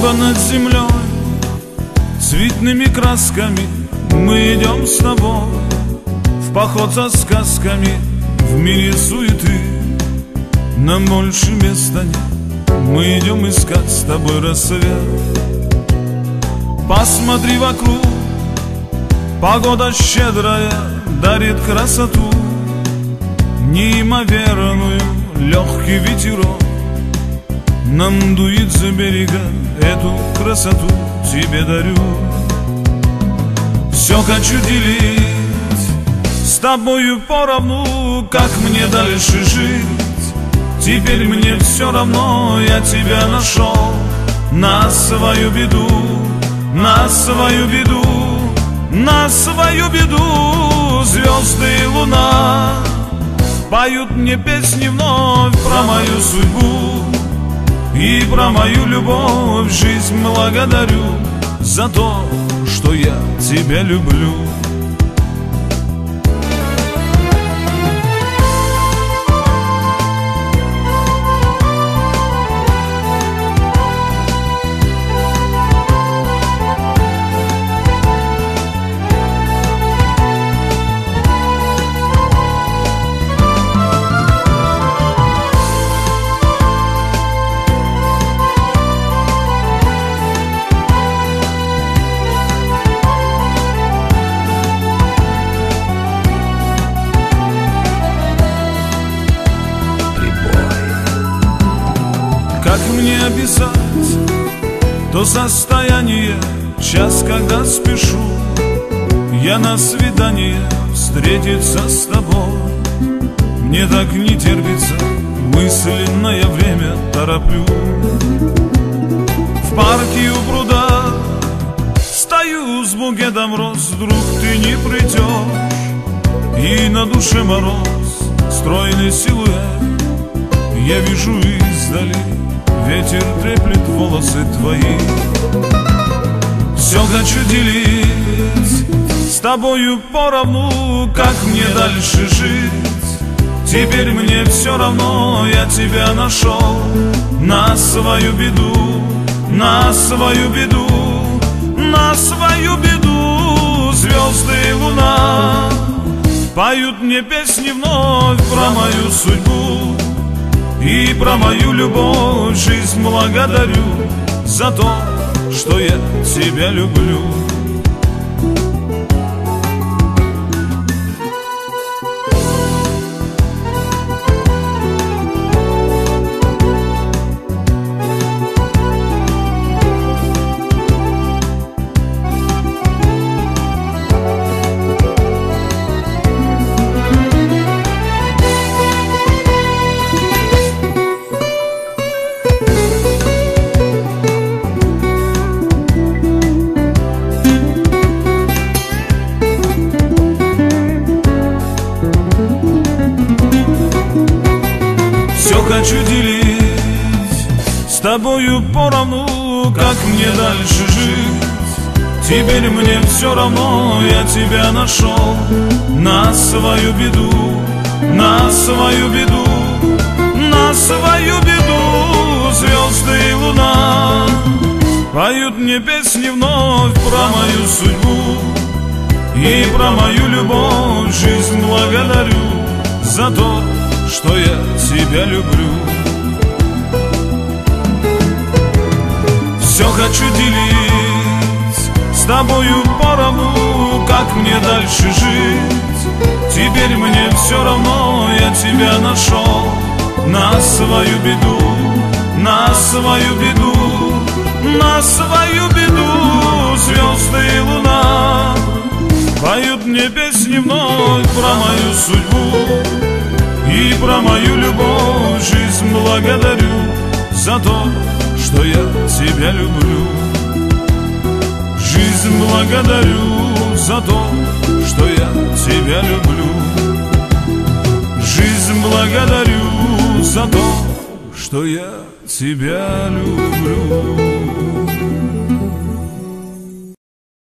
Небо над землей цветными красками, мы идем с тобой в поход за сказками. В мире суеты нам больше места нет, мы идем искать с тобой рассвет. Посмотри вокруг, погода щедрая дарит красоту неимоверную, легкий ветерок нам дует за берега, эту красоту тебе дарю. Все хочу делить с тобою поровну, как мне дальше жить. Теперь мне все равно, я тебя нашел на свою беду, на свою беду, на свою беду. Звезды и луна поют мне песни вновь про мою судьбу и про мою любовь. Жизнь благодарю за то, что я тебя люблю. Как мне описать то состояние, час, когда спешу я на свидание встретиться с тобой? Мне так не терпится, мысленное время тороплю. В парке у пруда стою с букетом роз, вдруг ты не придешь, и на душе мороз, стройный силуэт я вижу издали. Ветер треплет волосы твои. Все хочу делить с тобою поровну, как мне дальше жить. Теперь мне все равно, я тебя нашел на свою беду, на свою беду, на свою беду. Звезды и луна поют мне песни вновь про мою судьбу и про мою любовь. Жизнь благодарю за то, что я тебя люблю. Хочу делить с тобою поровну, как мне дальше жить. Теперь мне все равно, я тебя нашел на свою беду, на свою беду, на свою беду. Звезды и луна поют мне песни вновь про мою судьбу и про мою любовь. Жизнь благодарю за то, что я тебя люблю. Все хочу делить с тобою поровну, как мне дальше жить. Теперь мне все равно, я тебя нашел на свою беду, на свою беду, на свою беду. Звезды и луна поют мне песни вновь про мою судьбу и про мою любовь. Жизнь благодарю за то, что я тебя люблю. Жизнь благодарю за то, что я тебя люблю. Жизнь благодарю за то, что я тебя люблю.